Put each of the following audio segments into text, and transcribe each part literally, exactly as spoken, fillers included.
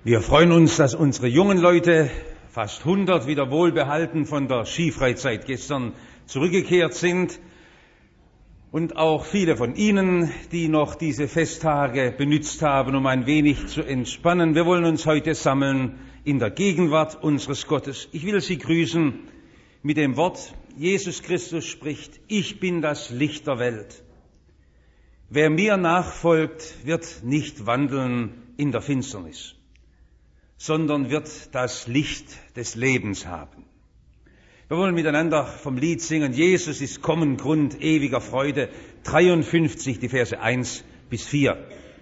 Wir freuen uns, dass unsere jungen Leute, fast hundert, wieder wohlbehalten von der Skifreizeit gestern zurückgekehrt sind. Und auch viele von Ihnen, die noch diese Festtage benutzt haben, um ein wenig zu entspannen. Wir wollen uns heute sammeln in der Gegenwart unseres Gottes. Ich will Sie grüßen mit dem Wort, Jesus Christus spricht, ich bin das Licht der Welt. Wer mir nachfolgt, wird nicht wandeln in der Finsternis, sondern wird das Licht des Lebens haben. Wir wollen miteinander vom Lied singen, Jesus ist kommen, Grund ewiger Freude, dreiundfünfzig, die Verse eins bis vier.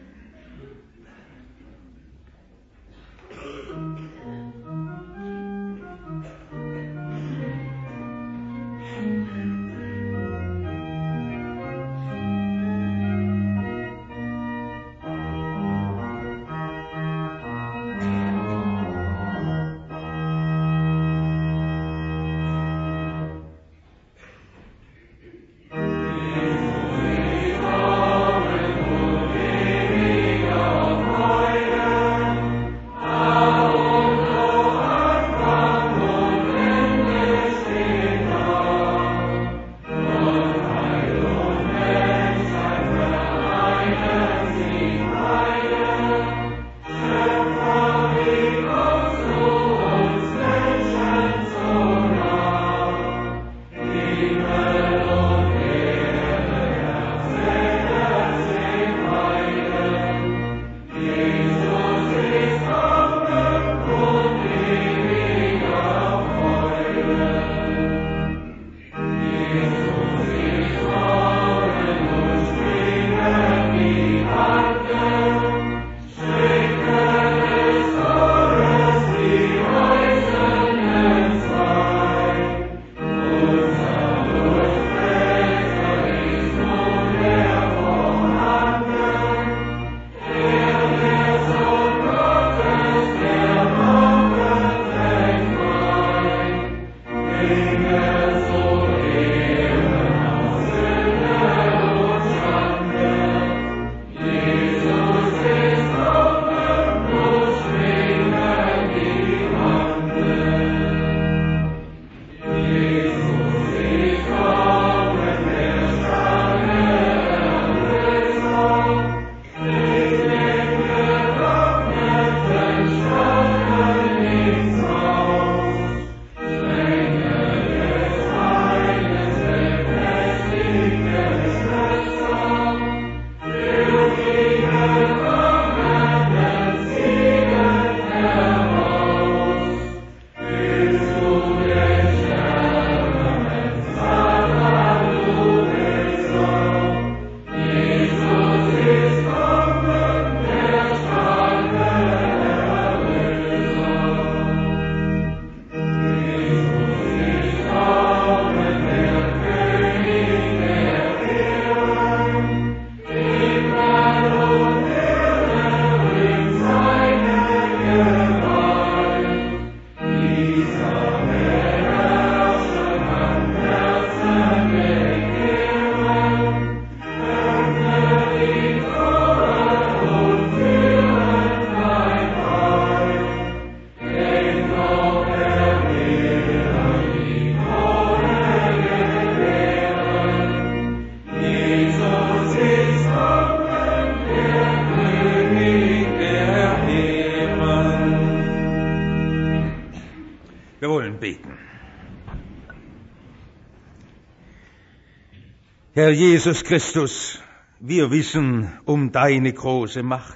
Herr Jesus Christus, wir wissen um deine große Macht,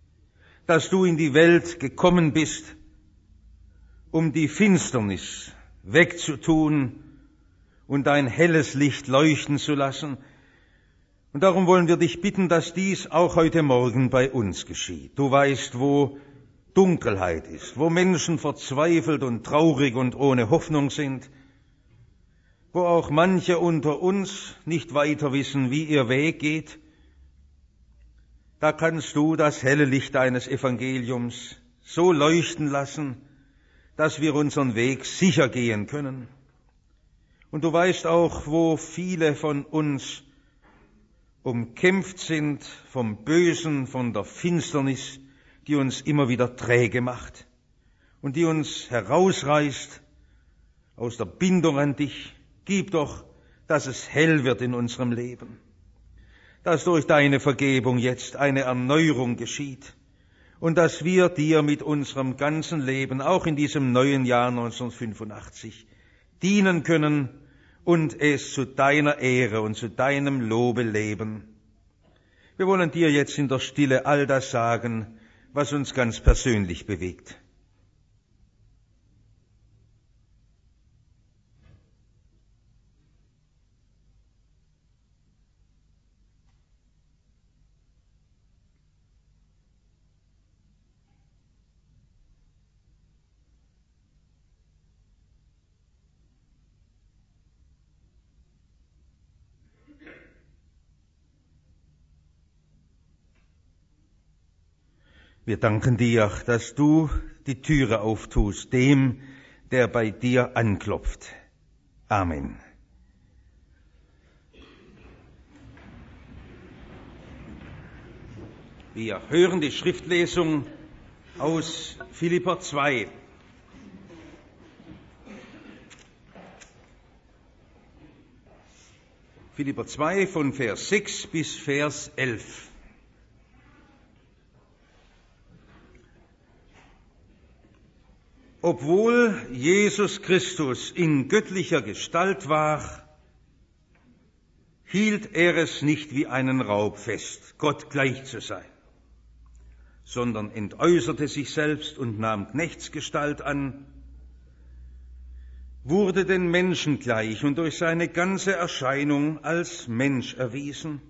dass du in die Welt gekommen bist, um die Finsternis wegzutun und dein helles Licht leuchten zu lassen. Und darum wollen wir dich bitten, dass dies auch heute Morgen bei uns geschieht. Du weißt, wo Dunkelheit ist, wo Menschen verzweifelt und traurig und ohne Hoffnung sind, wo auch manche unter uns nicht weiter wissen, wie ihr Weg geht. Da kannst du das helle Licht deines Evangeliums so leuchten lassen, dass wir unseren Weg sicher gehen können. Und du weißt auch, wo viele von uns umkämpft sind vom Bösen, von der Finsternis, die uns immer wieder träge macht und die uns herausreißt aus der Bindung an dich. Gib doch, dass es hell wird in unserem Leben, dass durch deine Vergebung jetzt eine Erneuerung geschieht und dass wir dir mit unserem ganzen Leben, auch in diesem neuen Jahr neunzehnhundertfünfundachtzig, dienen können und es zu deiner Ehre und zu deinem Lobe leben. Wir wollen dir jetzt in der Stille all das sagen, was uns ganz persönlich bewegt. Wir danken dir, dass du die Türe auftust, dem, der bei dir anklopft. Amen. Wir hören die Schriftlesung aus Philipper zwei. Philipper zwei von Vers sechs bis Vers elf. Obwohl Jesus Christus in göttlicher Gestalt war, hielt er es nicht wie einen Raub fest, Gott gleich zu sein, sondern entäußerte sich selbst und nahm Knechtsgestalt an, wurde den Menschen gleich und durch seine ganze Erscheinung als Mensch erwiesen.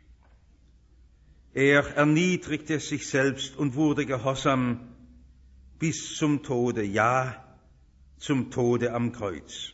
Er erniedrigte sich selbst und wurde gehorsam bis zum Tode, ja, zum Tode am Kreuz.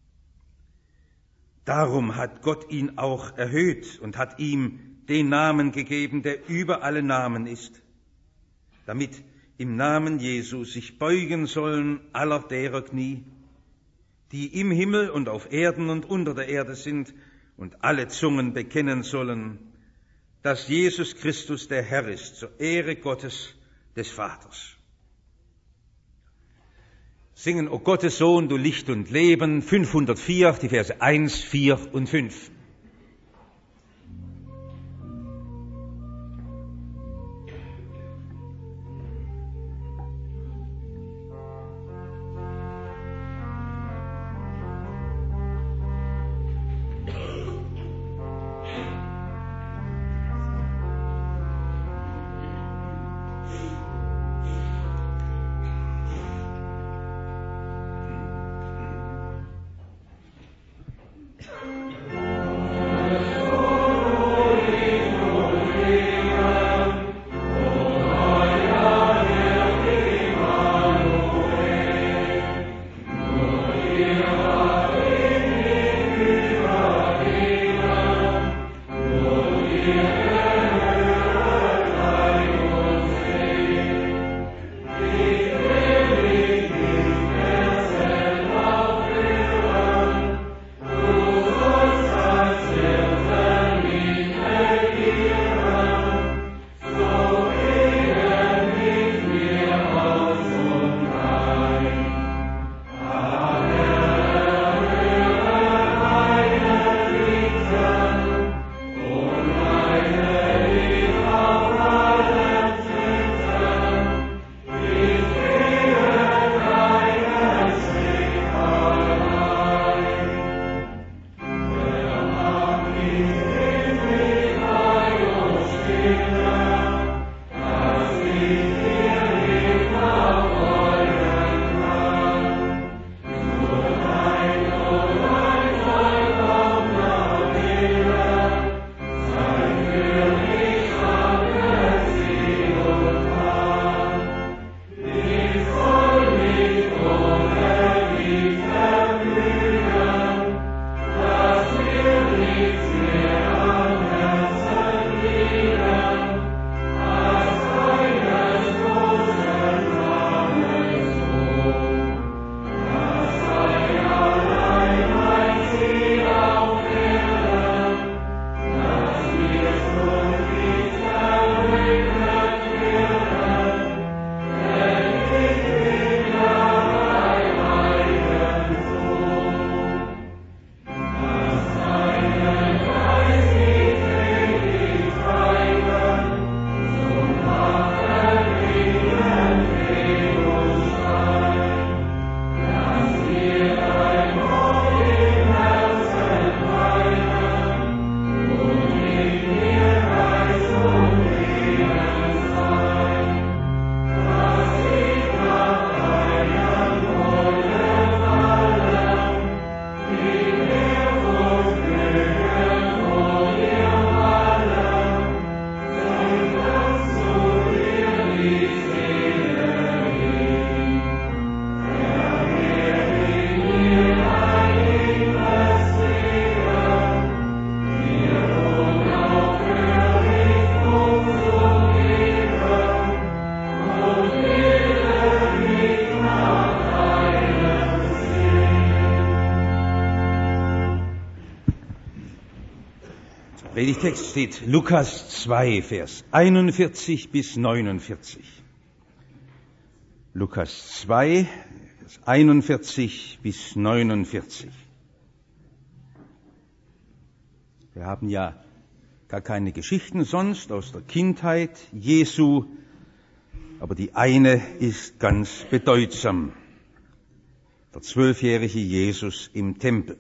Darum hat Gott ihn auch erhöht und hat ihm den Namen gegeben, der über alle Namen ist, damit im Namen Jesu sich beugen sollen aller derer Knie, die im Himmel und auf Erden und unter der Erde sind, und alle Zungen bekennen sollen, dass Jesus Christus der Herr ist, zur Ehre Gottes des Vaters. Singen, O Gottes Sohn, du Licht und Leben, fünfhundertvier, die Verse eins, vier und fünf. Predigtext steht Lukas zwei, Vers einundvierzig bis neunundvierzig. Lukas zwei, Vers einundvierzig bis neunundvierzig. Wir haben ja gar keine Geschichten sonst aus der Kindheit Jesu, aber die eine ist ganz bedeutsam. Der zwölfjährige Jesus im Tempel.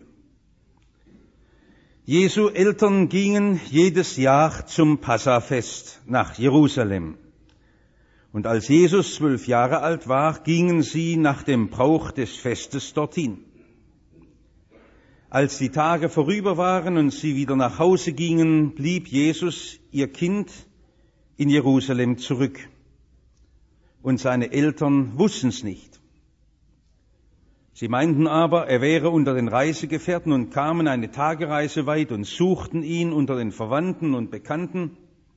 Jesu Eltern gingen jedes Jahr zum Passafest nach Jerusalem. Und als Jesus zwölf Jahre alt war, gingen sie nach dem Brauch des Festes dorthin. Als die Tage vorüber waren und sie wieder nach Hause gingen, blieb Jesus, ihr Kind, in Jerusalem zurück. Und seine Eltern wussten es nicht. Sie meinten aber, er wäre unter den Reisegefährten und kamen eine Tagereise weit und suchten ihn unter den Verwandten und Bekannten.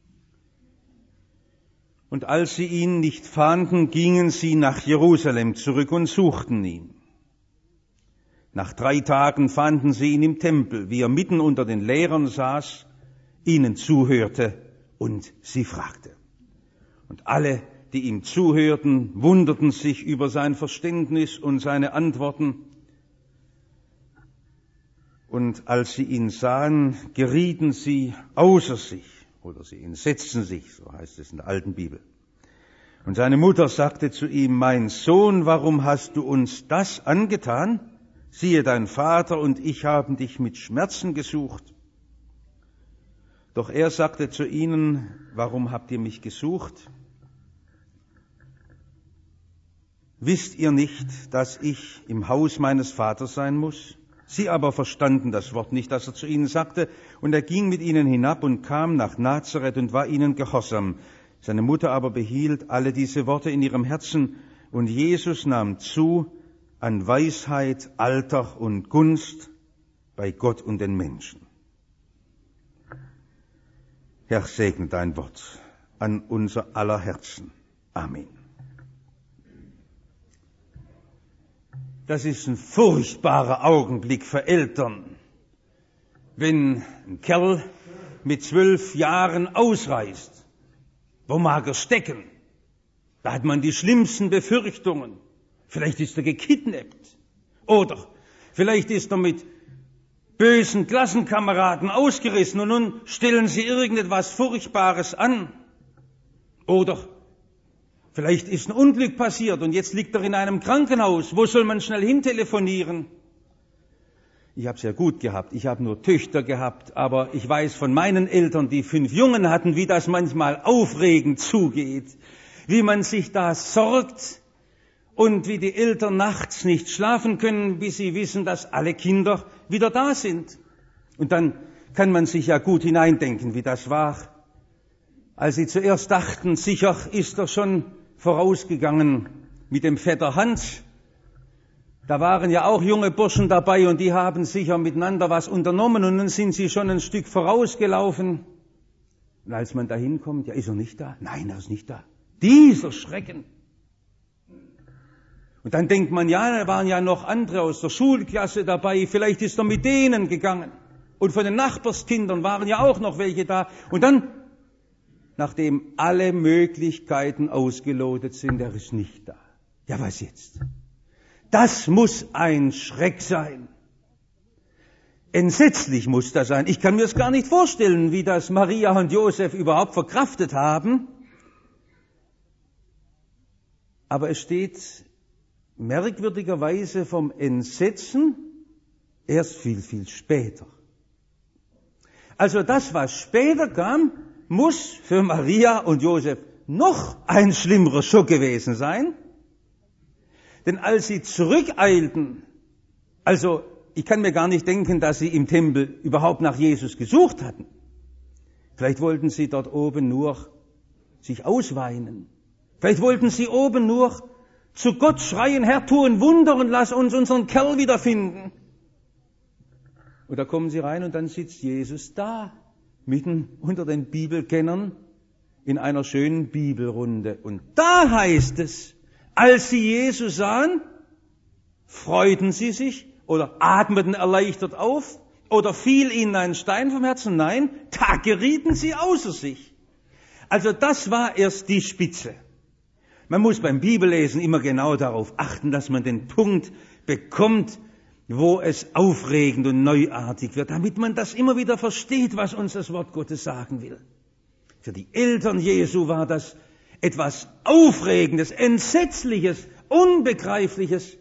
Und als sie ihn nicht fanden, gingen sie nach Jerusalem zurück und suchten ihn. Nach drei Tagen fanden sie ihn im Tempel, wie er mitten unter den Lehrern saß, ihnen zuhörte und sie fragte. Und alle, die ihm zuhörten, wunderten sich über sein Verständnis und seine Antworten. Und als sie ihn sahen, gerieten sie außer sich, oder sie entsetzten sich, so heißt es in der alten Bibel. Und seine Mutter sagte zu ihm: Mein Sohn, warum hast du uns das angetan? Siehe, dein Vater und ich haben dich mit Schmerzen gesucht. Doch er sagte zu ihnen: Warum habt ihr mich gesucht? Wisst ihr nicht, dass ich im Haus meines Vaters sein muss? Sie aber verstanden das Wort nicht, das er zu ihnen sagte, und er ging mit ihnen hinab und kam nach Nazareth und war ihnen gehorsam. Seine Mutter aber behielt alle diese Worte in ihrem Herzen, und Jesus nahm zu an Weisheit, Alter und Gunst bei Gott und den Menschen. Herr, segne dein Wort an unser aller Herzen. Amen. Das ist ein furchtbarer Augenblick für Eltern, wenn ein Kerl mit zwölf Jahren ausreist. Wo mag er stecken? Da hat man die schlimmsten Befürchtungen. Vielleicht ist er gekidnappt. Oder vielleicht ist er mit bösen Klassenkameraden ausgerissen und nun stellen sie irgendetwas Furchtbares an. Oder vielleicht ist ein Unglück passiert und jetzt liegt er in einem Krankenhaus. Wo soll man schnell hintelefonieren? Ich habe es ja gut gehabt. Ich habe nur Töchter gehabt. Aber ich weiß von meinen Eltern, die fünf Jungen hatten, wie das manchmal aufregend zugeht. Wie man sich da sorgt und wie die Eltern nachts nicht schlafen können, bis sie wissen, dass alle Kinder wieder da sind. Und dann kann man sich ja gut hineindenken, wie das war. Als sie zuerst dachten, sicher ist er schon vorausgegangen mit dem Vetter Hans. Da waren ja auch junge Burschen dabei und die haben sicher miteinander was unternommen und dann sind sie schon ein Stück vorausgelaufen. Und als man da hinkommt, ja, ist er nicht da? Nein, er ist nicht da. Dieser Schrecken. Und dann denkt man, ja, da waren ja noch andere aus der Schulklasse dabei, vielleicht ist er mit denen gegangen. Und von den Nachbarskindern waren ja auch noch welche da. Und dann, nachdem alle Möglichkeiten ausgelotet sind, er ist nicht da. Ja, was jetzt? Das muss ein Schreck sein. Entsetzlich muss das sein. Ich kann mir das gar nicht vorstellen, wie das Maria und Josef überhaupt verkraftet haben. Aber es steht merkwürdigerweise vom Entsetzen erst viel, viel später. Also das, was später kam, muss für Maria und Josef noch ein schlimmerer Schock gewesen sein. Denn als sie zurückeilten, also ich kann mir gar nicht denken, dass sie im Tempel überhaupt nach Jesus gesucht hatten. Vielleicht wollten sie dort oben nur sich ausweinen. Vielleicht wollten sie oben nur zu Gott schreien: Herr, tu ein Wunder und lass uns unseren Kerl wiederfinden. Und da kommen sie rein und dann sitzt Jesus da, mitten unter den Bibelkennern in einer schönen Bibelrunde. Und da heißt es, als sie Jesus sahen, freuten sie sich oder atmeten erleichtert auf Oder fiel ihnen ein Stein vom Herzen? Nein, da gerieten sie außer sich. Also das war erst die Spitze. Man muss beim Bibellesen immer genau darauf achten, dass man den Punkt bekommt, wo es aufregend und neuartig wird, damit man das immer wieder versteht, was uns das Wort Gottes sagen will. Für die Eltern Jesu war das etwas Aufregendes, Entsetzliches, Unbegreifliches.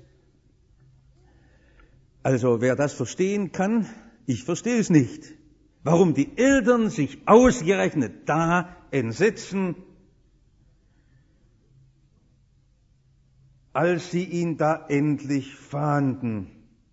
Also wer das verstehen kann, ich verstehe es nicht. Warum die Eltern sich ausgerechnet da entsetzen, als sie ihn da endlich fanden.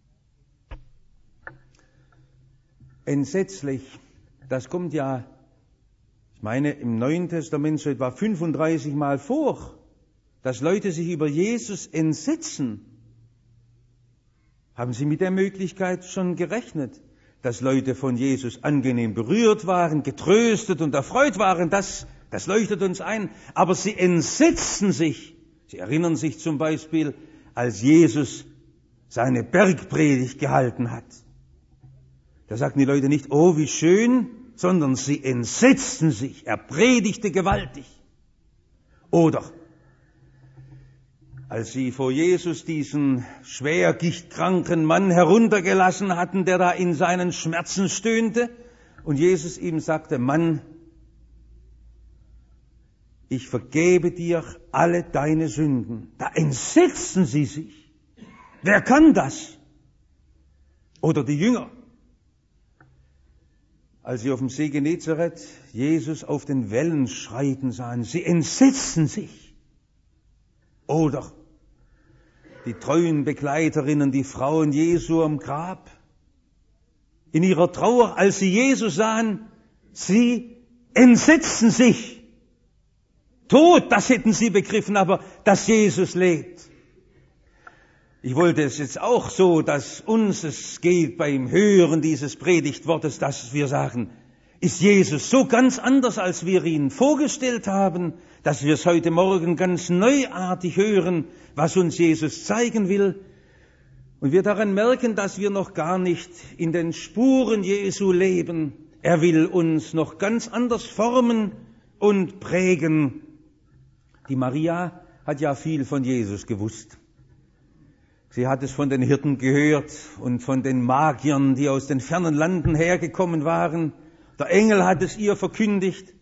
Entsetzlich, das kommt ja, ich meine, im Neuen Testament so etwa fünfunddreißig Mal vor, dass Leute sich über Jesus entsetzen. Haben Sie mit der Möglichkeit schon gerechnet, dass Leute von Jesus angenehm berührt waren, getröstet und erfreut waren? Das, das leuchtet uns ein. Aber sie entsetzten sich. Sie erinnern sich zum Beispiel, als Jesus seine Bergpredigt gehalten hat. Da sagten die Leute nicht, oh, wie schön, sondern sie entsetzten sich. Er predigte gewaltig. Oder als sie vor Jesus diesen schwer gichtkranken Mann heruntergelassen hatten, der da in seinen Schmerzen stöhnte, und Jesus ihm sagte, Mann, ich vergebe dir alle deine Sünden. Da entsetzten sie sich. Wer kann das? Oder die Jünger, als sie auf dem See Genezareth Jesus auf den Wellen schreiten sahen, sie entsetzten sich. Oder die treuen Begleiterinnen, die Frauen Jesu am Grab, in ihrer Trauer, als sie Jesus sahen, sie entsetzten sich. Tod, das hätten sie begriffen, aber dass Jesus lebt. Ich wollte es jetzt auch so, dass uns es geht beim Hören dieses Predigtwortes, dass wir sagen, ist Jesus so ganz anders, als wir ihn vorgestellt haben, dass wir es heute Morgen ganz neuartig hören, was uns Jesus zeigen will. Und wir daran merken, dass wir noch gar nicht in den Spuren Jesu leben. Er will uns noch ganz anders formen und prägen. Die Maria hat ja viel von Jesus gewusst. Sie hat es von den Hirten gehört und von den Magiern, die aus den fernen Landen hergekommen waren. Der Engel hat es ihr verkündigt.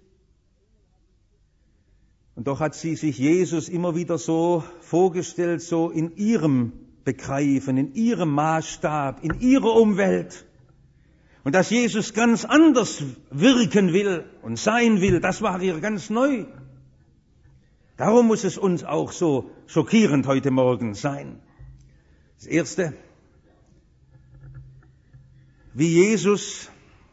Und doch hat sie sich Jesus immer wieder so vorgestellt, so in ihrem Begreifen, in ihrem Maßstab, in ihrer Umwelt. Und dass Jesus ganz anders wirken will und sein will, das war ihr ganz neu. Darum muss es uns auch so schockierend heute Morgen sein. Das Erste, wie Jesus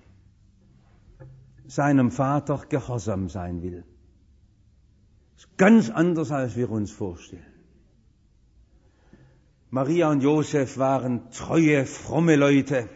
seinem Vater gehorsam sein will. Das ist ganz anders, als wir uns vorstellen. Maria und Josef waren treue, fromme Leute.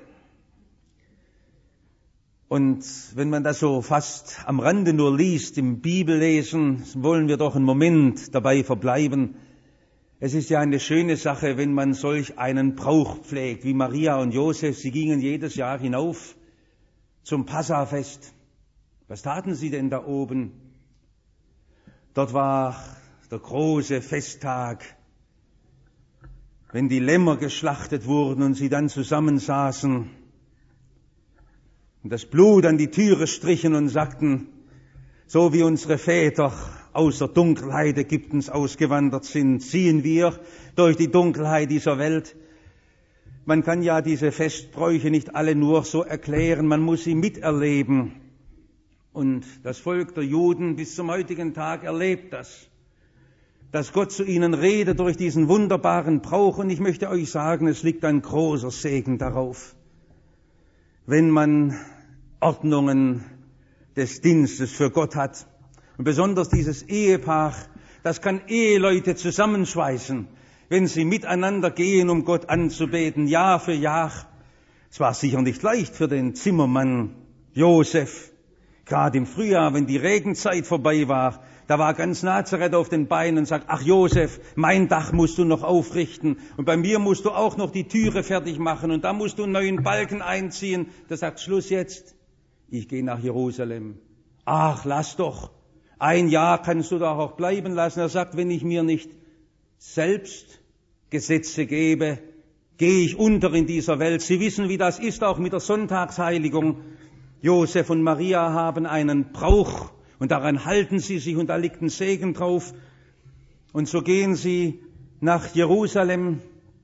Und wenn man das so fast am Rande nur liest, im Bibellesen, wollen wir doch einen Moment dabei verbleiben. Es ist ja eine schöne Sache, wenn man solch einen Brauch pflegt, wie Maria und Josef. Sie gingen jedes Jahr hinauf zum Passafest. Was taten sie denn da oben? Dort war der große Festtag, wenn die Lämmer geschlachtet wurden und sie dann zusammensaßen und das Blut an die Türe strichen und sagten, so wie unsere Väter aus der Dunkelheit Ägyptens ausgewandert sind, ziehen wir durch die Dunkelheit dieser Welt. Man kann ja diese Festbräuche nicht alle nur so erklären, man muss sie miterleben. Und das Volk der Juden bis zum heutigen Tag erlebt das, dass Gott zu ihnen redet durch diesen wunderbaren Brauch. Und ich möchte euch sagen, es liegt ein großer Segen darauf, wenn man Ordnungen des Dienstes für Gott hat. Und besonders dieses Ehepaar, das kann Eheleute zusammenschweißen, wenn sie miteinander gehen, um Gott anzubeten, Jahr für Jahr. Es war sicher nicht leicht für den Zimmermann Josef, gerade im Frühjahr, wenn die Regenzeit vorbei war, Da war ganz Nazareth auf den Beinen und sagt, ach Josef, mein Dach musst du noch aufrichten und bei mir musst du auch noch die Türe fertig machen und da musst du einen neuen Balken einziehen. Da sagt, Schluss jetzt, ich gehe nach Jerusalem. Ach, lass doch, ein Jahr kannst du doch auch bleiben lassen. Er sagt, wenn ich mir nicht selbst Gesetze gebe, gehe ich unter in dieser Welt. Sie wissen, wie das ist, auch mit der Sonntagsheiligung. Josef und Maria haben einen Brauch und daran halten sie sich und da liegt ein Segen drauf. Und so gehen sie nach Jerusalem.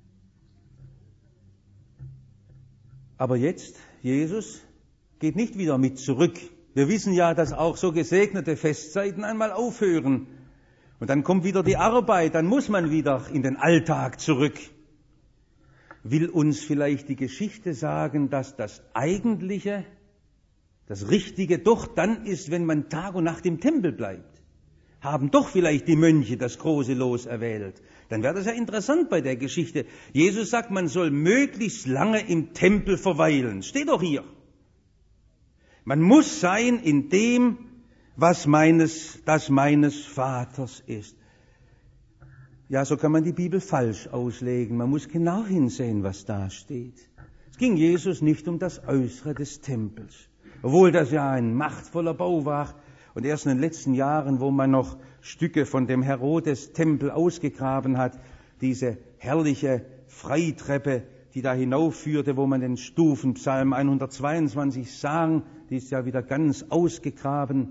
Aber jetzt, Jesus geht nicht wieder mit zurück. Wir wissen ja, dass auch so gesegnete Festzeiten einmal aufhören. Und dann kommt wieder die Arbeit, dann muss man wieder in den Alltag zurück. Will uns vielleicht die Geschichte sagen, dass das Eigentliche, das Richtige doch dann ist, wenn man Tag und Nacht im Tempel bleibt? Haben doch vielleicht die Mönche das große Los erwählt? Dann wäre das ja interessant bei der Geschichte. Jesus sagt, man soll möglichst lange im Tempel verweilen. Steht doch hier. Man muss sein in dem, was meines, das meines Vaters ist. Ja, so kann man die Bibel falsch auslegen. Man muss genau hinsehen, was da steht. Es ging Jesus nicht um das Äußere des Tempels, obwohl das ja ein machtvoller Bau war. Und erst in den letzten Jahren, wo man noch Stücke von dem Herodes-Tempel ausgegraben hat, diese herrliche Freitreppe, die da hinaufführte, wo man den Stufenpsalm hundertzweiundzwanzig sang, die ist ja wieder ganz ausgegraben.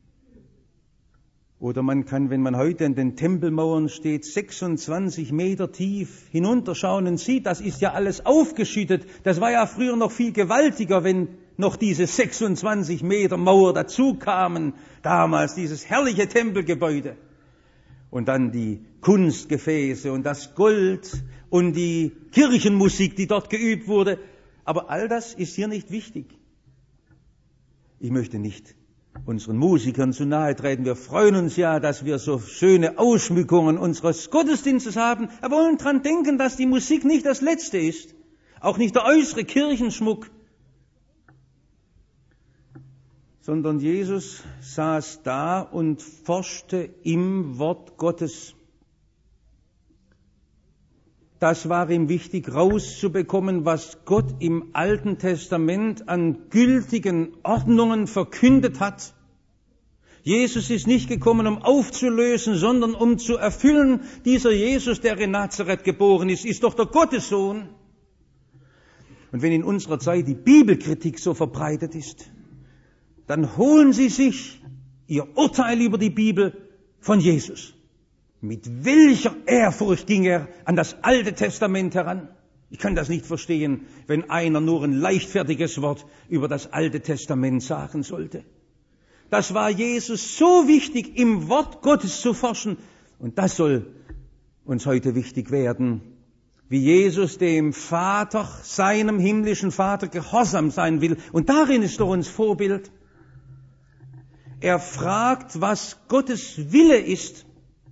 Oder man kann, wenn man heute in den Tempelmauern steht, sechsundzwanzig Meter tief hinunterschauen und sieht, das ist ja alles aufgeschüttet. Das war ja früher noch viel gewaltiger, wenn noch diese sechsundzwanzig Meter Mauer dazu kamen. Damals dieses herrliche Tempelgebäude. Und dann die Kunstgefäße und das Gold und die Kirchenmusik, die dort geübt wurde. Aber all das ist hier nicht wichtig. Ich möchte nicht unseren Musikern zu nahe treten. Wir freuen uns ja, dass wir so schöne Ausschmückungen unseres Gottesdienstes haben. Aber wir wollen dran denken, dass die Musik nicht das Letzte ist. Auch nicht der äußere Kirchenschmuck. Sondern Jesus saß da und forschte im Wort Gottes. Das war ihm wichtig, rauszubekommen, was Gott im Alten Testament an gültigen Ordnungen verkündet hat. Jesus ist nicht gekommen, um aufzulösen, sondern um zu erfüllen. Dieser Jesus, der in Nazareth geboren ist, ist doch der Gottessohn. Und wenn in unserer Zeit die Bibelkritik so verbreitet ist, dann holen sie sich ihr Urteil über die Bibel von Jesus. Mit welcher Ehrfurcht ging er an das Alte Testament heran? Ich kann das nicht verstehen, wenn einer nur ein leichtfertiges Wort über das Alte Testament sagen sollte. Das war Jesus so wichtig, im Wort Gottes zu forschen. Und das soll uns heute wichtig werden, wie Jesus dem Vater, seinem himmlischen Vater, gehorsam sein will. Und darin ist doch uns Vorbild. Er fragt, was Gottes Wille ist.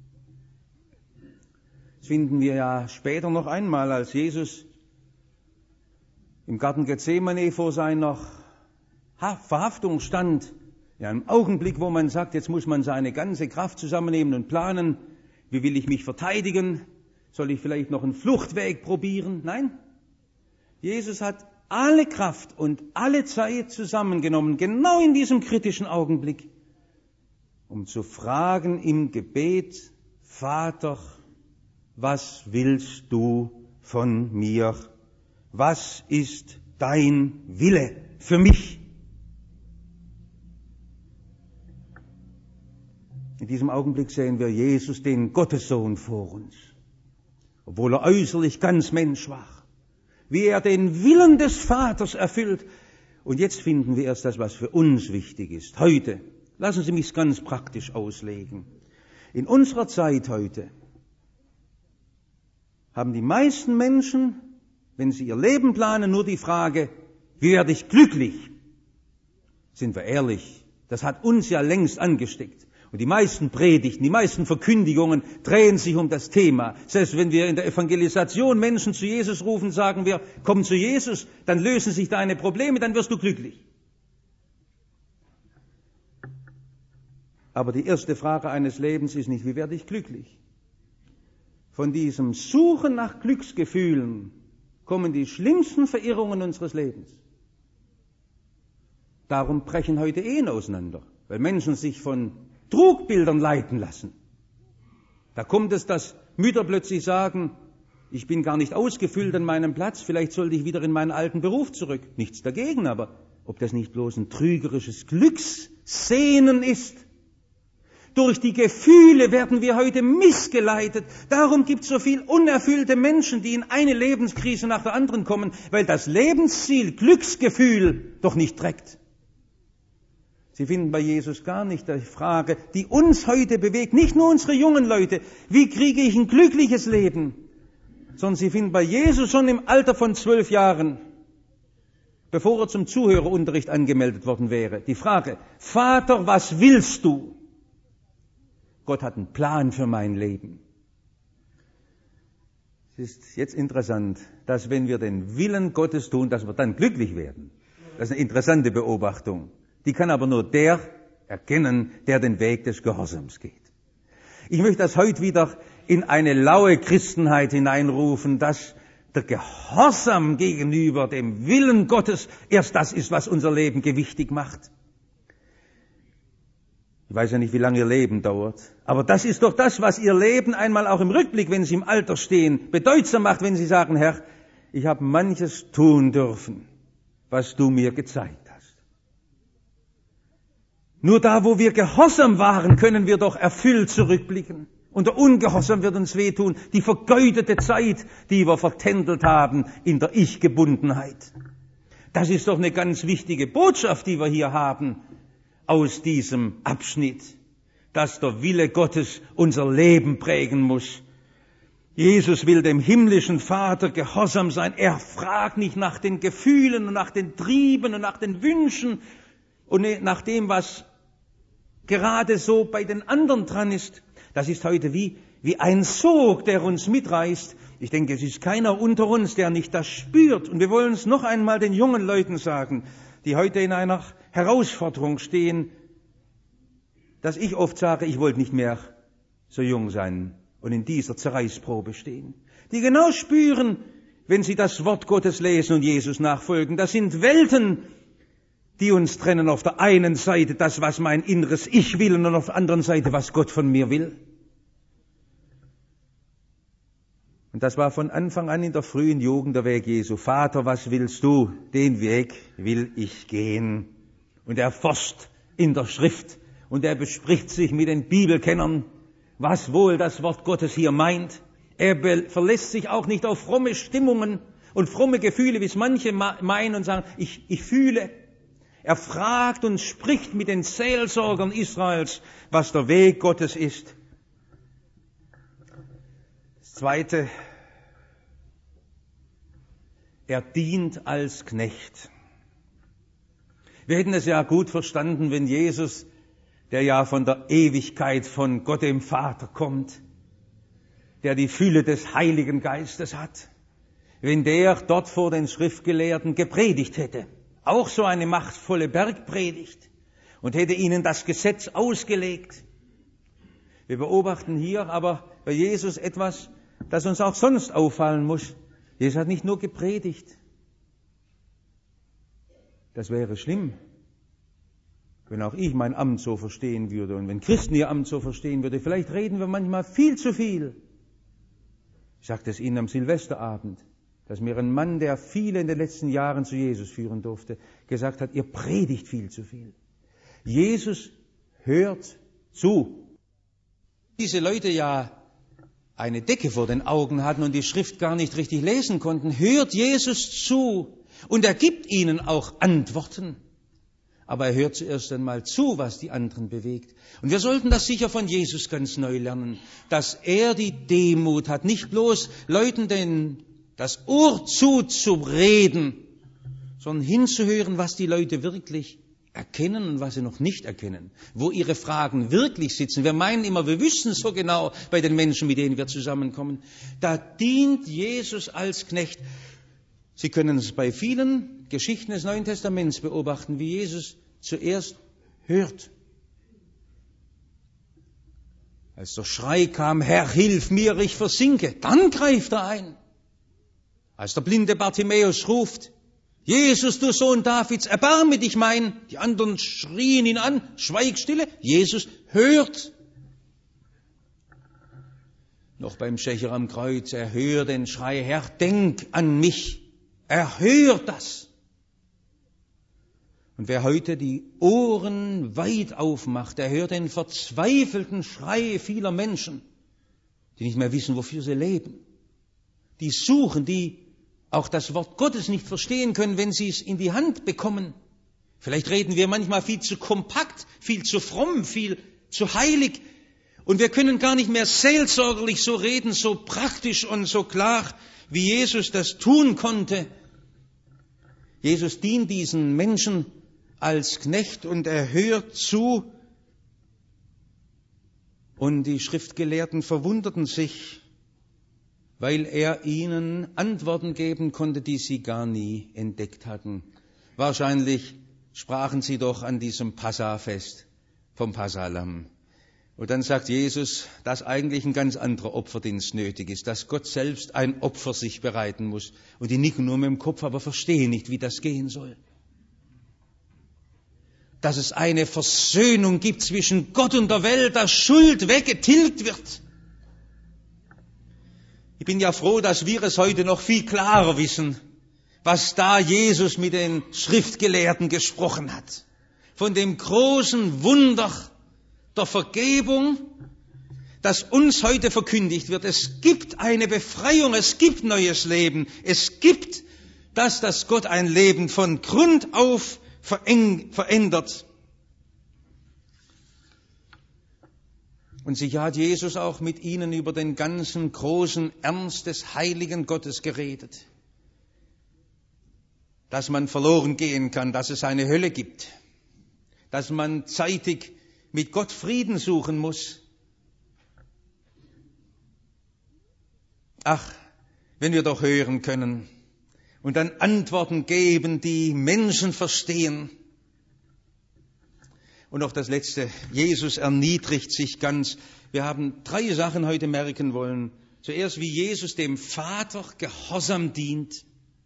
Das finden wir ja später noch einmal, als Jesus im Garten Gethsemane vor seiner Verhaftung stand. Ja, im Augenblick, wo man sagt, jetzt muss man seine ganze Kraft zusammennehmen und planen. Wie will ich mich verteidigen? Soll ich vielleicht noch einen Fluchtweg probieren? Nein. Jesus hat alle Kraft und alle Zeit zusammengenommen, genau in diesem kritischen Augenblick, um zu fragen im Gebet, Vater, was willst du von mir? Was ist dein Wille für mich? In diesem Augenblick sehen wir Jesus, den Gottessohn, vor uns. Obwohl er äußerlich ganz Mensch war. Wie er den Willen des Vaters erfüllt. Und jetzt finden wir erst das, was für uns wichtig ist. Heute, lassen Sie mich ganz praktisch auslegen. In unserer Zeit heute haben die meisten Menschen, wenn sie ihr Leben planen, nur die Frage, wie werde ich glücklich? Sind wir ehrlich, das hat uns ja längst angesteckt. Und die meisten Predigten, die meisten Verkündigungen drehen sich um das Thema. Selbst wenn wir in der Evangelisation Menschen zu Jesus rufen, sagen wir, komm zu Jesus, dann lösen sich deine Probleme, dann wirst du glücklich. Aber die erste Frage eines Lebens ist nicht, wie werde ich glücklich? Von diesem Suchen nach Glücksgefühlen kommen die schlimmsten Verirrungen unseres Lebens. Darum brechen heute Ehen auseinander, weil Menschen sich von Trugbildern leiten lassen. Da kommt es, dass Mütter plötzlich sagen, ich bin gar nicht ausgefüllt an meinem Platz, vielleicht sollte ich wieder in meinen alten Beruf zurück. Nichts dagegen, aber ob das nicht bloß ein trügerisches Glückssehnen ist? Durch die Gefühle werden wir heute missgeleitet. Darum gibt es so viel unerfüllte Menschen, die in eine Lebenskrise nach der anderen kommen, weil das Lebensziel, Glücksgefühl, doch nicht trägt. Sie finden bei Jesus gar nicht die Frage, die uns heute bewegt, nicht nur unsere jungen Leute, wie kriege ich ein glückliches Leben, sondern Sie finden bei Jesus schon im Alter von zwölf Jahren, bevor er zum Zuhörerunterricht angemeldet worden wäre, die Frage, Vater, was willst du? Gott hat einen Plan für mein Leben. Es ist jetzt interessant, dass wenn wir den Willen Gottes tun, dass wir dann glücklich werden. Das ist eine interessante Beobachtung. Die kann aber nur der erkennen, der den Weg des Gehorsams geht. Ich möchte das heute wieder in eine laue Christenheit hineinrufen, dass der Gehorsam gegenüber dem Willen Gottes erst das ist, was unser Leben gewichtig macht. Ich weiß ja nicht, wie lange Ihr Leben dauert, aber das ist doch das, was Ihr Leben einmal auch im Rückblick, wenn Sie im Alter stehen, bedeutsam macht, wenn Sie sagen, Herr, ich habe manches tun dürfen, was du mir gezeigt hast. Nur da, wo wir gehorsam waren, können wir doch erfüllt zurückblicken. Und der Ungehorsam wird uns wehtun, die vergeudete Zeit, die wir vertändelt haben in der Ich-Gebundenheit. Das ist doch eine ganz wichtige Botschaft, die wir hier haben aus diesem Abschnitt, dass der Wille Gottes unser Leben prägen muss. Jesus will dem himmlischen Vater gehorsam sein. Er fragt nicht nach den Gefühlen und nach den Trieben und nach den Wünschen und nach dem, was gerade so bei den anderen dran ist. Das ist heute wie, wie ein Sog, der uns mitreißt. Ich denke, es ist keiner unter uns, der nicht das spürt. Und wir wollen es noch einmal den jungen Leuten sagen, die heute in einer Herausforderung stehen, dass ich oft sage, ich wollte nicht mehr so jung sein und in dieser Zerreißprobe stehen. Die genau spüren, wenn sie das Wort Gottes lesen und Jesus nachfolgen. Das sind Welten, die uns trennen. Auf der einen Seite das, was mein inneres Ich will, und auf der anderen Seite, was Gott von mir will. Und das war von Anfang an in der frühen Jugend der Weg Jesu. Vater, was willst du? Den Weg will ich gehen. Und er forscht in der Schrift und er bespricht sich mit den Bibelkennern, was wohl das Wort Gottes hier meint. Er be- verlässt sich auch nicht auf fromme Stimmungen und fromme Gefühle, wie es manche ma- meinen und sagen, ich, ich fühle. Er fragt und spricht mit den Seelsorgern Israels, was der Weg Gottes ist. Das Zweite, er dient als Knecht. Wir hätten es ja gut verstanden, wenn Jesus, der ja von der Ewigkeit von Gott dem Vater kommt, der die Fülle des Heiligen Geistes hat, wenn der dort vor den Schriftgelehrten gepredigt hätte, auch so eine machtvolle Bergpredigt, und hätte ihnen das Gesetz ausgelegt. Wir beobachten hier aber bei Jesus etwas, das uns auch sonst auffallen muss. Jesus hat nicht nur gepredigt. Das wäre schlimm, wenn auch ich mein Amt so verstehen würde und wenn Christen ihr Amt so verstehen würde. Vielleicht reden wir manchmal viel zu viel. Ich sagte es Ihnen am Silvesterabend, dass mir ein Mann, der viele in den letzten Jahren zu Jesus führen durfte, gesagt hat, ihr predigt viel zu viel. Jesus hört zu. Diese Leute ja eine Decke vor den Augen hatten und die Schrift gar nicht richtig lesen konnten, hört Jesus zu. Und er gibt ihnen auch Antworten. Aber er hört zuerst einmal zu, was die anderen bewegt. Und wir sollten das sicher von Jesus ganz neu lernen, dass er die Demut hat, nicht bloß Leuten den, das Ohr zuzureden, sondern hinzuhören, was die Leute wirklich erkennen und was sie noch nicht erkennen, wo ihre Fragen wirklich sitzen. Wir meinen immer, wir wüssten so genau bei den Menschen, mit denen wir zusammenkommen. Da dient Jesus als Knecht. Sie können es bei vielen Geschichten des Neuen Testaments beobachten, wie Jesus zuerst hört. Als der Schrei kam, Herr, hilf mir, ich versinke, dann greift er ein. Als der blinde Bartimäus ruft, Jesus, du Sohn Davids, erbarme dich mein. Die anderen schrien ihn an, schweig stille. Jesus hört. Noch beim Schächer am Kreuz, er hört den Schrei, Herr, denk an mich. Er hört das. Und wer heute die Ohren weit aufmacht, der hört den verzweifelten Schrei vieler Menschen, die nicht mehr wissen, wofür sie leben. Die suchen, die auch das Wort Gottes nicht verstehen können, wenn sie es in die Hand bekommen. Vielleicht reden wir manchmal viel zu kompakt, viel zu fromm, viel zu heilig. Und wir können gar nicht mehr seelsorgerlich so reden, so praktisch und so klar, wie Jesus das tun konnte. Jesus dient diesen Menschen als Knecht und er hört zu. Und die Schriftgelehrten verwunderten sich, weil er ihnen Antworten geben konnte, die sie gar nie entdeckt hatten. Wahrscheinlich sprachen sie doch an diesem Passafest vom Passahlamm. Und dann sagt Jesus, dass eigentlich ein ganz anderer Opferdienst nötig ist, dass Gott selbst ein Opfer sich bereiten muss. Und die nicken nur mit dem Kopf, aber verstehen nicht, wie das gehen soll. Dass es eine Versöhnung gibt zwischen Gott und der Welt, dass Schuld weggetilgt wird. Ich bin ja froh, dass wir es heute noch viel klarer wissen, was da Jesus mit den Schriftgelehrten gesprochen hat. Von dem großen Wunder der Vergebung, das uns heute verkündigt wird. Es gibt eine Befreiung, es gibt neues Leben. Es gibt das, dass Gott ein Leben von Grund auf verändert. Und sicher hat Jesus auch mit ihnen über den ganzen großen Ernst des heiligen Gottes geredet. Dass man verloren gehen kann, dass es eine Hölle gibt. Dass man zeitig mit Gott Frieden suchen muss. Ach, wenn wir doch hören können und dann Antworten geben, die Menschen verstehen. Und noch das Letzte, Jesus erniedrigt sich ganz. Wir haben drei Sachen heute merken wollen. Zuerst, wie Jesus dem Vater gehorsam dient.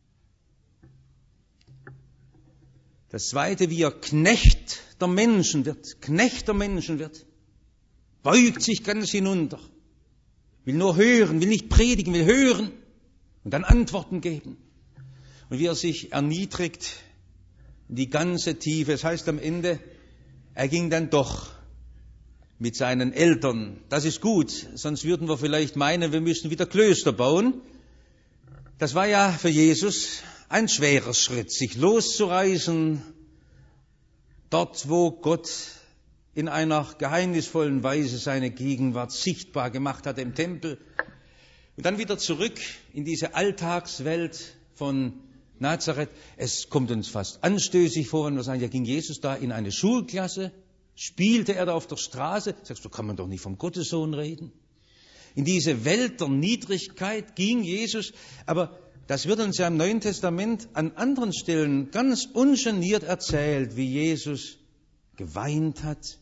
Das Zweite, wie er Knecht der Menschen wird. Knecht der Menschen wird. Beugt sich ganz hinunter. Will nur hören, will nicht predigen, will hören und dann Antworten geben. Und wie er sich erniedrigt in die ganze Tiefe. Es heißt am Ende, er ging dann doch mit seinen Eltern. Das ist gut, sonst würden wir vielleicht meinen, wir müssen wieder Klöster bauen. Das war ja für Jesus ein schwerer Schritt, sich loszureißen, dort wo Gott in einer geheimnisvollen Weise seine Gegenwart sichtbar gemacht hat im Tempel. Und dann wieder zurück in diese Alltagswelt von Nazareth. Es kommt uns fast anstößig vor, wenn wir sagen, ja, ging Jesus da in eine Schulklasse, spielte er da auf der Straße. Sagst du, kann man doch nicht vom Gottessohn reden. In diese Welt der Niedrigkeit ging Jesus, aber das wird uns ja im Neuen Testament an anderen Stellen ganz ungeniert erzählt, wie Jesus geweint hat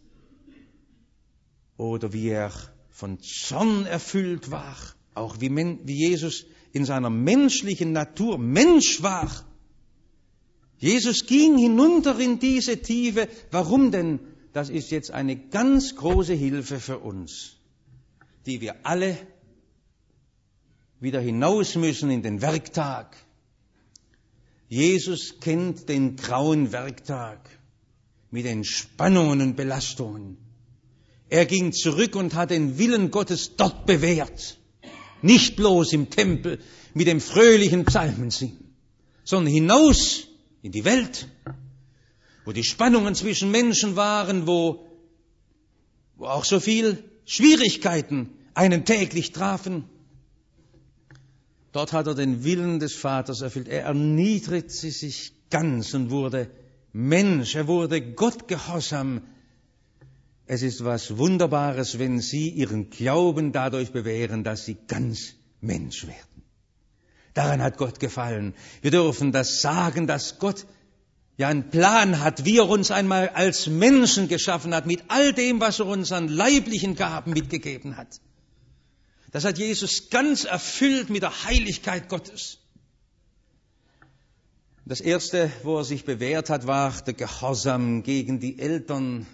oder wie er von Zorn erfüllt war, auch wie, wie Jesus in seiner menschlichen Natur Mensch war. Jesus ging hinunter in diese Tiefe. Warum denn? Das ist jetzt eine ganz große Hilfe für uns, die wir alle wieder hinaus müssen in den Werktag. Jesus kennt den grauen Werktag mit den Spannungen und Belastungen. Er ging zurück und hat den Willen Gottes dort bewährt. Nicht bloß im Tempel mit dem fröhlichen Psalmensingen, sondern hinaus in die Welt, wo die Spannungen zwischen Menschen waren, wo, wo auch so viel Schwierigkeiten einen täglich trafen. Dort hat er den Willen des Vaters erfüllt. Er erniedrigte sich ganz und wurde Mensch. Er wurde Gott gehorsam. Es ist was Wunderbares, wenn Sie Ihren Glauben dadurch bewähren, dass Sie ganz Mensch werden. Daran hat Gott gefallen. Wir dürfen das sagen, dass Gott ja einen Plan hat, wie er uns einmal als Menschen geschaffen hat, mit all dem, was er uns an leiblichen Gaben mitgegeben hat. Das hat Jesus ganz erfüllt mit der Heiligkeit Gottes. Das Erste, wo er sich bewährt hat, war der Gehorsam gegen die Eltern.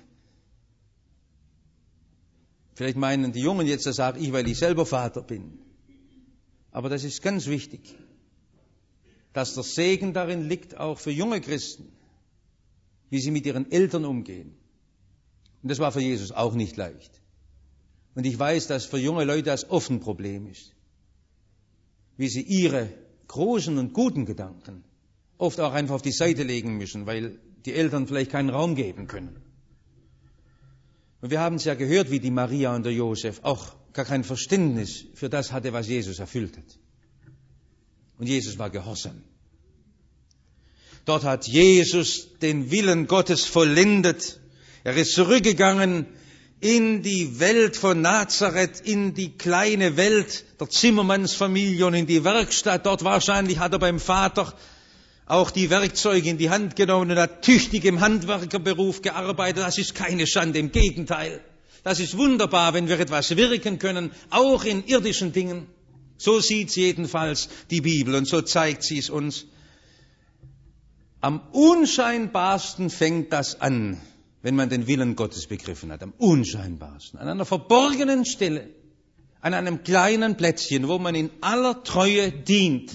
Vielleicht meinen die Jungen jetzt, das sage ich, weil ich selber Vater bin. Aber das ist ganz wichtig, dass der Segen darin liegt, auch für junge Christen, wie sie mit ihren Eltern umgehen. Und das war für Jesus auch nicht leicht. Und ich weiß, dass für junge Leute das oft ein Problem ist, wie sie ihre großen und guten Gedanken oft auch einfach auf die Seite legen müssen, weil die Eltern vielleicht keinen Raum geben können. Und wir haben es ja gehört, wie die Maria und der Josef auch gar kein Verständnis für das hatte, was Jesus erfüllt hat. Und Jesus war gehorsam. Dort hat Jesus den Willen Gottes vollendet. Er ist zurückgegangen in die Welt von Nazareth, in die kleine Welt der Zimmermannsfamilie und in die Werkstatt. Dort wahrscheinlich hat er beim Vater auch die Werkzeuge in die Hand genommen und hat tüchtig im Handwerkerberuf gearbeitet. Das ist keine Schande, im Gegenteil. Das ist wunderbar, wenn wir etwas wirken können, auch in irdischen Dingen. So sieht es jedenfalls die Bibel und so zeigt sie es uns. Am unscheinbarsten fängt das an, wenn man den Willen Gottes begriffen hat. Am unscheinbarsten. An einer verborgenen Stelle, an einem kleinen Plätzchen, wo man in aller Treue dient.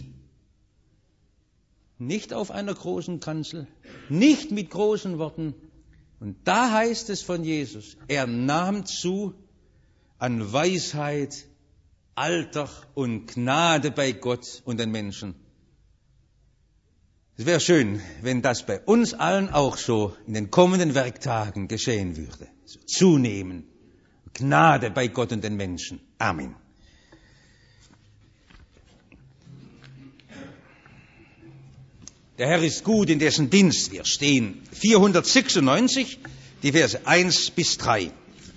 Nicht auf einer großen Kanzel, nicht mit großen Worten. Und da heißt es von Jesus, er nahm zu an Weisheit, Alter und Gnade bei Gott und den Menschen. Es wäre schön, wenn das bei uns allen auch so in den kommenden Werktagen geschehen würde. So zunehmen. Gnade bei Gott und den Menschen. Amen. Der Herr ist gut, in dessen Dienst wir stehen. vierhundertsechsundneunzig, die Verse eins bis drei.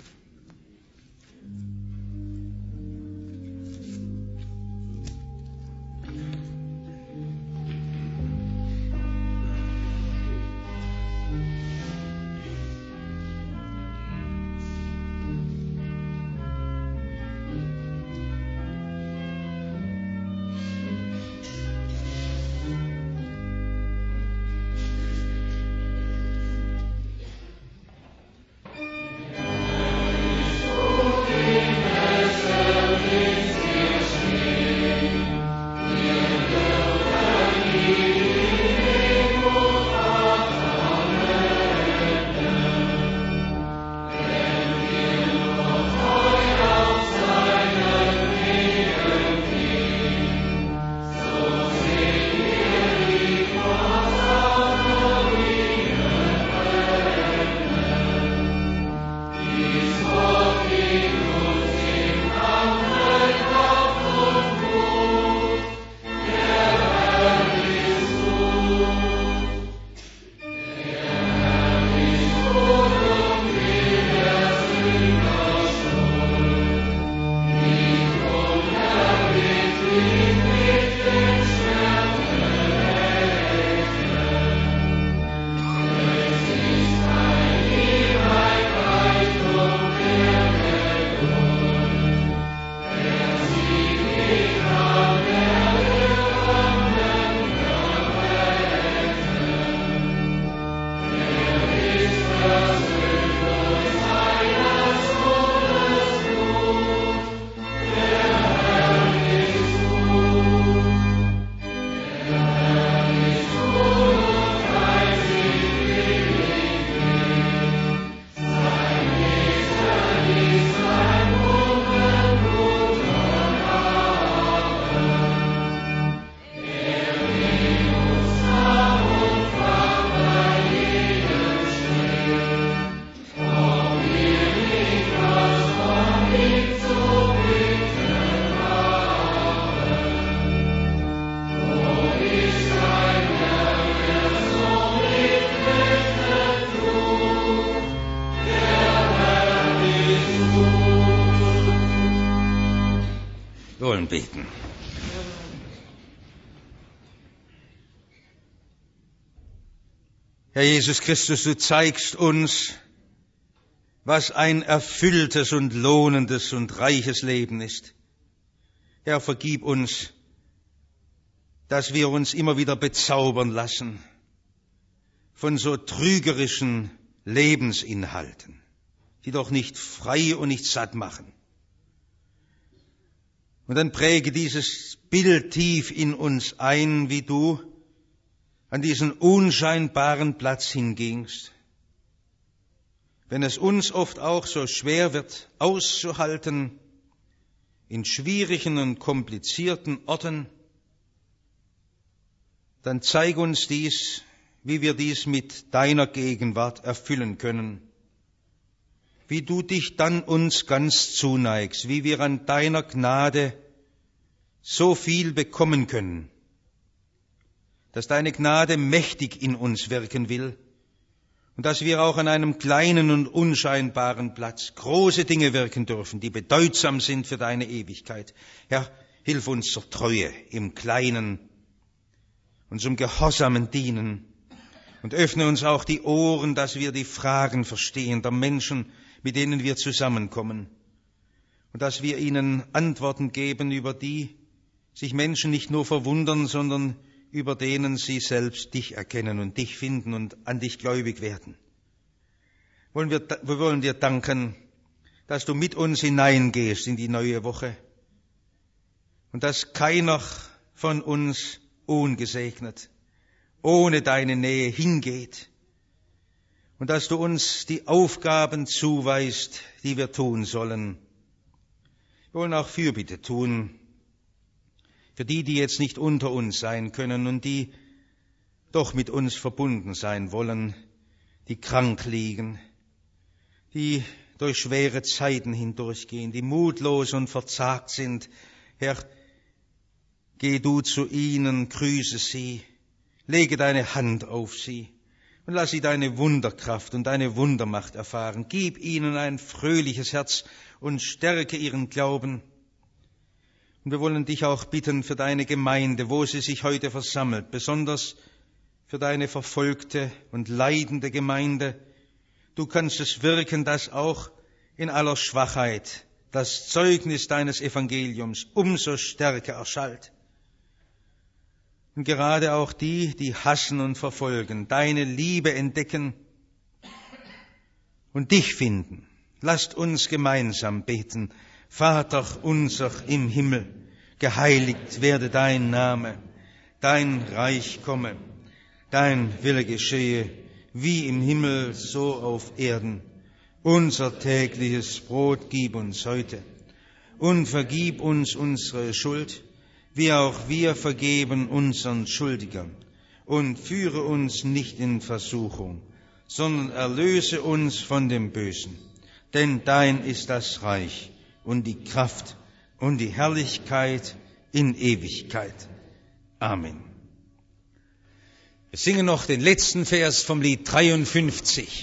Beten. Herr Jesus Christus, du zeigst uns, was ein erfülltes und lohnendes und reiches Leben ist. Herr, vergib uns, dass wir uns immer wieder bezaubern lassen von so trügerischen Lebensinhalten, die doch nicht frei und nicht satt machen. Und dann präge dieses Bild tief in uns ein, wie du an diesen unscheinbaren Platz hingingst. Wenn es uns oft auch so schwer wird, auszuhalten, in schwierigen und komplizierten Orten, dann zeig uns dies, wie wir dies mit deiner Gegenwart erfüllen können, wie du dich dann uns ganz zuneigst, wie wir an deiner Gnade so viel bekommen können, dass deine Gnade mächtig in uns wirken will und dass wir auch an einem kleinen und unscheinbaren Platz große Dinge wirken dürfen, die bedeutsam sind für deine Ewigkeit. Herr, hilf uns zur Treue im Kleinen und zum gehorsamen Dienen und öffne uns auch die Ohren, dass wir die Fragen verstehen der Menschen, mit denen wir zusammenkommen, und dass wir ihnen Antworten geben, über die sich Menschen nicht nur verwundern, sondern über denen sie selbst dich erkennen und dich finden und an dich gläubig werden. Wollen wir, wir wollen dir danken, dass du mit uns hineingehst in die neue Woche und dass keiner von uns ungesegnet ohne deine Nähe hingeht und dass du uns die Aufgaben zuweist, die wir tun sollen. Wir wollen auch Fürbitte tun für die, die jetzt nicht unter uns sein können und die doch mit uns verbunden sein wollen, die krank liegen, die durch schwere Zeiten hindurchgehen, die mutlos und verzagt sind. Herr, geh du zu ihnen, grüße sie, lege deine Hand auf sie und lass sie deine Wunderkraft und deine Wundermacht erfahren. Gib ihnen ein fröhliches Herz und stärke ihren Glauben. Und wir wollen dich auch bitten für deine Gemeinde, wo sie sich heute versammelt, besonders für deine verfolgte und leidende Gemeinde. Du kannst es wirken, dass auch in aller Schwachheit das Zeugnis deines Evangeliums umso stärker erschallt. Und gerade auch die, die hassen und verfolgen, deine Liebe entdecken und dich finden. Lasst uns gemeinsam beten. Vater unser im Himmel, geheiligt werde dein Name, dein Reich komme, dein Wille geschehe, wie im Himmel, so auf Erden. Unser tägliches Brot gib uns heute und vergib uns unsere Schuld, wie auch wir vergeben unseren Schuldigern. Und führe uns nicht in Versuchung, sondern erlöse uns von dem Bösen. Denn dein ist das Reich und die Kraft und die Herrlichkeit in Ewigkeit. Amen. Wir singen noch den letzten Vers vom Lied dreiundfünfzig.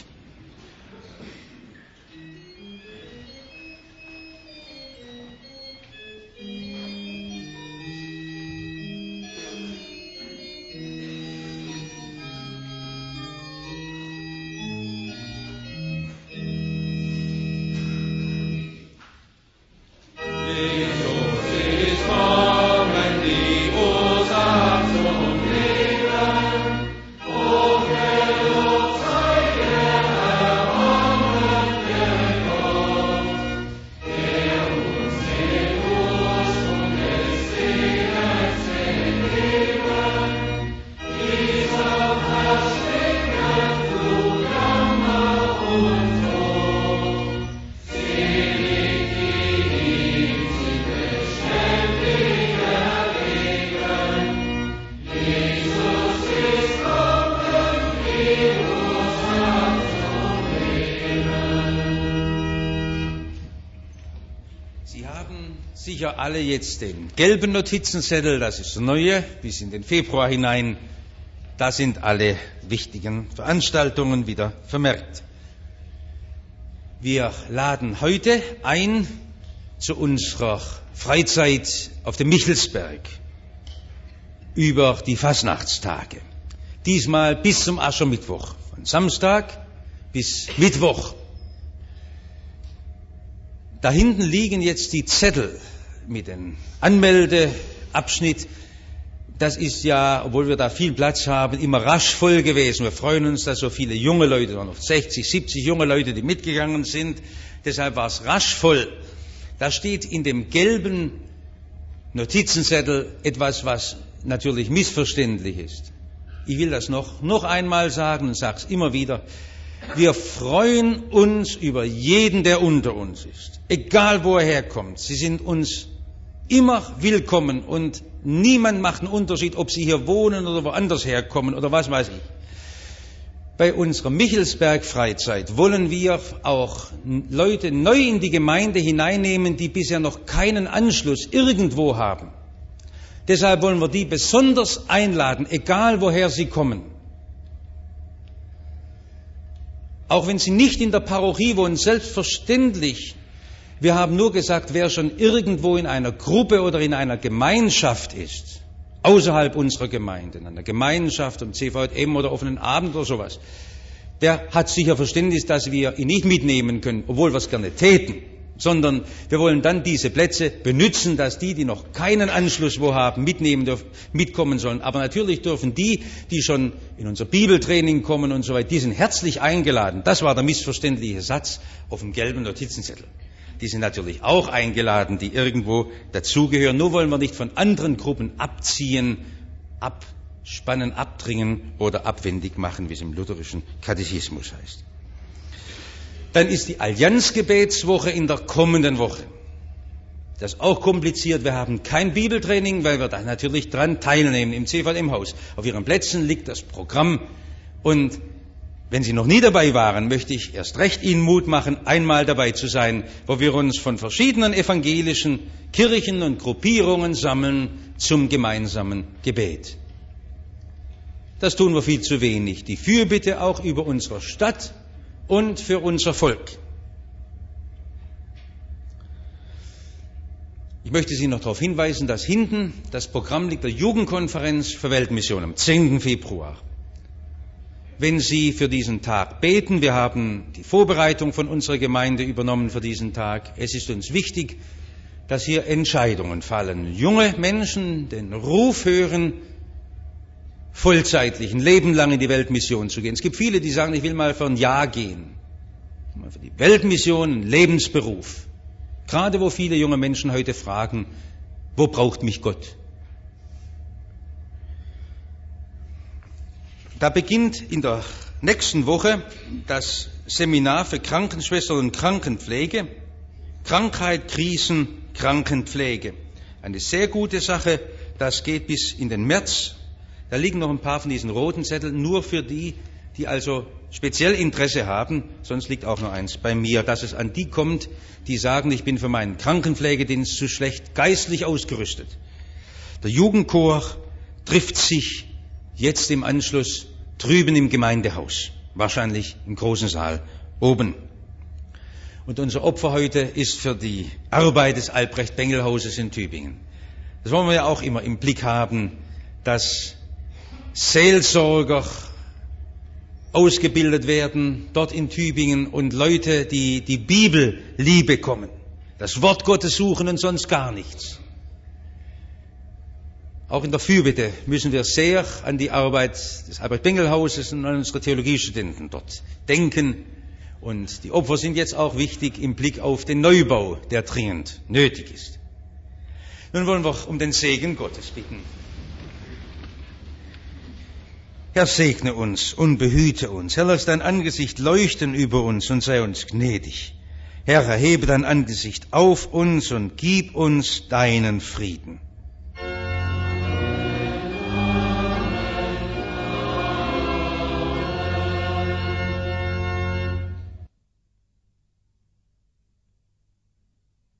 Sicher alle jetzt den gelben Notizenzettel, das ist das Neue, bis in den Februar hinein. Da sind alle wichtigen Veranstaltungen wieder vermerkt. Wir laden heute ein zu unserer Freizeit auf dem Michelsberg über die Fastnachtstage. Diesmal bis zum Aschermittwoch, von Samstag bis Mittwoch. Da hinten liegen jetzt die Zettel mit dem Anmeldeabschnitt. Das ist ja, obwohl wir da viel Platz haben, immer rasch voll gewesen. Wir freuen uns, dass so viele junge Leute, da waren noch sechzig, siebzig junge Leute, die mitgegangen sind. Deshalb war es rasch voll. Da steht in dem gelben Notizenzettel etwas, was natürlich missverständlich ist. Ich will das noch, noch einmal sagen und sage es immer wieder. Wir freuen uns über jeden, der unter uns ist. Egal, wo er herkommt. Sie sind uns immer willkommen und niemand macht einen Unterschied, ob sie hier wohnen oder woanders herkommen oder was weiß ich. Bei unserer Michelsberg-Freizeit wollen wir auch Leute neu in die Gemeinde hineinnehmen, die bisher noch keinen Anschluss irgendwo haben. Deshalb wollen wir die besonders einladen, egal woher sie kommen. Auch wenn sie nicht in der Parochie wohnen, selbstverständlich. Wir haben nur gesagt, wer schon irgendwo in einer Gruppe oder in einer Gemeinschaft ist, außerhalb unserer Gemeinde, in einer Gemeinschaft, im C V M oder offenen Abend oder sowas, der hat sicher Verständnis, dass wir ihn nicht mitnehmen können, obwohl wir es gerne täten, sondern wir wollen dann diese Plätze benützen, dass die, die noch keinen Anschluss wo haben, mitnehmen dürfen, mitkommen sollen. Aber natürlich dürfen die, die schon in unser Bibeltraining kommen und so weiter, die sind herzlich eingeladen. Das war der missverständliche Satz auf dem gelben Notizenzettel. Die sind natürlich auch eingeladen, die irgendwo dazugehören. Nur wollen wir nicht von anderen Gruppen abziehen, abspannen, abdringen oder abwendig machen, wie es im lutherischen Katechismus heißt. Dann ist die Allianzgebetswoche in der kommenden Woche. Das ist auch kompliziert. Wir haben kein Bibeltraining, weil wir da natürlich dran teilnehmen im C V M-Haus. Auf Ihren Plätzen liegt das Programm. Und wenn Sie noch nie dabei waren, möchte ich erst recht Ihnen Mut machen, einmal dabei zu sein, wo wir uns von verschiedenen evangelischen Kirchen und Gruppierungen sammeln zum gemeinsamen Gebet. Das tun wir viel zu wenig. Die Fürbitte auch über unsere Stadt und für unser Volk. Ich möchte Sie noch darauf hinweisen, dass hinten das Programm liegt der Jugendkonferenz für Weltmission am zehnten Februar. Wenn Sie für diesen Tag beten, wir haben die Vorbereitung von unserer Gemeinde übernommen für diesen Tag. Es ist uns wichtig, dass hier Entscheidungen fallen. Junge Menschen den Ruf hören, vollzeitlich, ein Leben lang in die Weltmission zu gehen. Es gibt viele, die sagen, ich will mal für ein Jahr gehen. Mal für die Weltmission, ein Lebensberuf. Gerade wo viele junge Menschen heute fragen, wo braucht mich Gott? Da beginnt in der nächsten Woche das Seminar für Krankenschwestern und Krankenpflege. Krankheit, Krisen, Krankenpflege. Eine sehr gute Sache, das geht bis in den März. Da liegen noch ein paar von diesen roten Zetteln, nur für die, die also speziell Interesse haben. Sonst liegt auch noch eins bei mir, dass es an die kommt, die sagen, ich bin für meinen Krankenpflegedienst zu schlecht geistlich ausgerüstet. Der Jugendchor trifft sich jetzt im Anschluss drüben im Gemeindehaus, wahrscheinlich im großen Saal oben. Und unser Opfer heute ist für die Arbeit des Albrecht-Bengel-Hauses in Tübingen. Das wollen wir ja auch immer im Blick haben, dass Seelsorger ausgebildet werden, dort in Tübingen, und Leute, die die Bibelliebe kommen, das Wort Gottes suchen und sonst gar nichts. Auch in der Fürbitte müssen wir sehr an die Arbeit des Albrecht-Bengel-Hauses und an unsere Theologiestudenten dort denken. Und die Opfer sind jetzt auch wichtig im Blick auf den Neubau, der dringend nötig ist. Nun wollen wir um den Segen Gottes bitten. Herr, segne uns und behüte uns. Herr, lass dein Angesicht leuchten über uns und sei uns gnädig. Herr, erhebe dein Angesicht auf uns und gib uns deinen Frieden.